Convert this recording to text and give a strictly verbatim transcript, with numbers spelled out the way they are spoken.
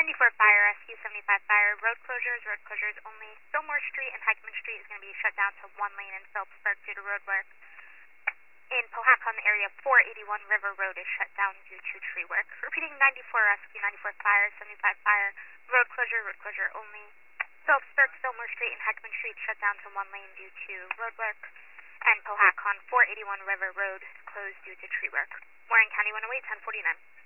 ninety-four Fire, Rescue seventy-five Fire, road closures, road closures only. Fillmore Street and Heckman Street is going to be shut down to one lane in Phillipsburg due to road work. In Powhatan area, four eighty-one River Road is shut down due to tree work. Repeating, ninety-four Rescue, ninety-four Fire, seventy-five Fire, road closure, road closure only. Phillipsburg, Fillmore Street and Heckman Street shut down to one lane due to road work. And Powhatan, four eighty-one River Road closed due to tree work. Warren County one oh eight, ten forty-nine.